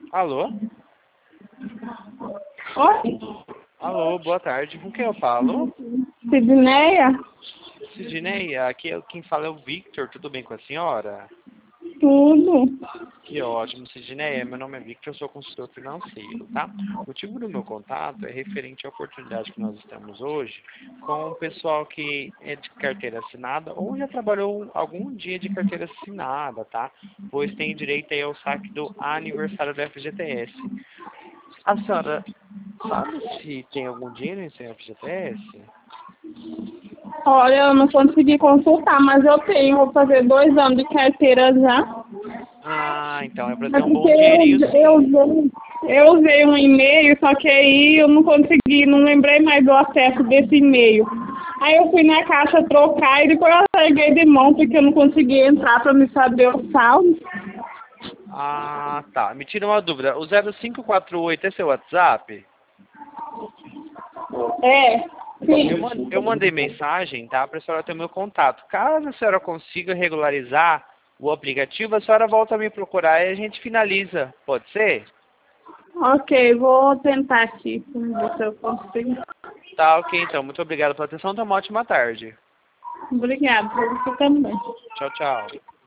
Alô? Oi? Alô, boa tarde. Com quem eu falo? Sidneia? Sidney, aqui quem fala é o Victor. Tudo bem com a senhora? Tudo. Que ótimo, Sidney. Meu nome é Victor, eu sou consultor financeiro, tá? O motivo do meu contato é referente à oportunidade que nós estamos hoje com o pessoal que é de carteira assinada ou já trabalhou algum dia de carteira assinada, tá? Pois tem direito aí ao saque do aniversário do FGTS. A senhora sabe se tem algum dinheiro em seu FGTS? Olha, eu não consegui consultar, mas eu tenho. Vou fazer 2 anos de carteira já. Ah, então é para É ter um porque bom dinheirinho sim. eu usei um e-mail, só que aí eu não consegui, não lembrei mais do acesso desse e-mail. Aí eu fui na caixa trocar e depois eu larguei de mão porque eu não consegui entrar para me saber o saldo. Ah, tá. Me tira uma dúvida. O 0548 é seu WhatsApp? É, sim. Eu mandei mensagem, tá? Para a senhora ter o meu contato. Caso a senhora consiga regularizar o aplicativo, a senhora volta a me procurar e a gente finaliza. Pode ser? Ok, vou tentar aqui, vamos ver se eu consigo. Tá, ok, então. Muito obrigado pela atenção. Tenha uma ótima tarde. Obrigada, por você também. Tchau, tchau.